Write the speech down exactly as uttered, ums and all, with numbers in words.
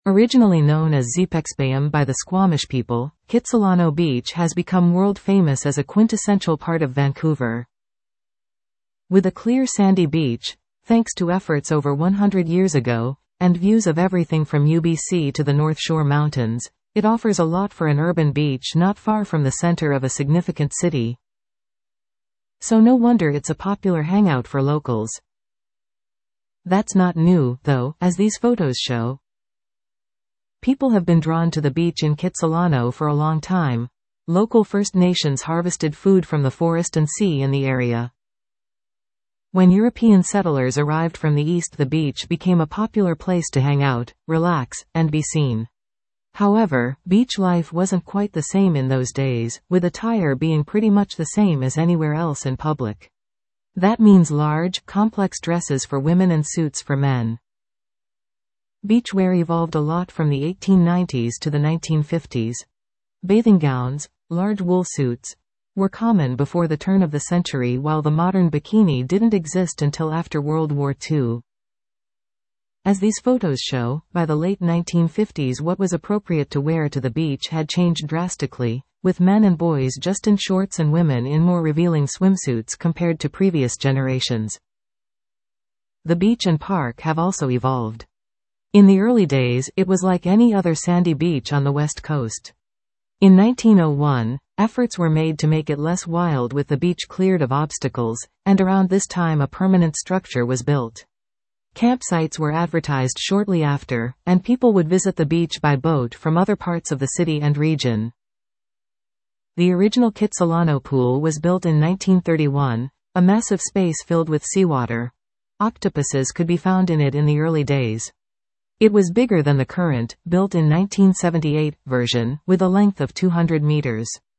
Originally known as Zeepeksbayam by the Squamish people, Kitsilano Beach has become world famous as a quintessential part of Vancouver. With a clear sandy beach, thanks to efforts over one hundred years ago, and views of everything from U B C to the North Shore Mountains, it offers a lot for an urban beach not far from the center of a significant city. So no wonder it's a popular hangout for locals. That's not new, though, as these photos show. People have been drawn to the beach in Kitsilano for a long time. Local First Nations harvested food from the forest and sea in the area. When European settlers arrived from the east, the beach became a popular place to hang out, relax, and be seen. However, beach life wasn't quite the same in those days, with attire being pretty much the same as anywhere else in public. That means large, complex dresses for women and suits for men. Beachwear evolved a lot from the eighteen nineties to the nineteen fifties. Bathing gowns, large wool suits, were common before the turn of the century, while the modern bikini didn't exist until after World War Two. As these photos show, by the late nineteen fifties what was appropriate to wear to the beach had changed drastically, with men and boys just in shorts and women in more revealing swimsuits compared to previous generations. The beach and park have also evolved. In the early days, it was like any other sandy beach on the west coast. In nineteen oh one, efforts were made to make it less wild with the beach cleared of obstacles, and around this time a permanent structure was built. Campsites were advertised shortly after, and people would visit the beach by boat from other parts of the city and region. The original Kitsilano pool was built in nineteen thirty-one, a massive space filled with seawater. Octopuses could be found in it in the early days. It was bigger than the current, built in nineteen seventy-eight, version, with a length of two hundred meters.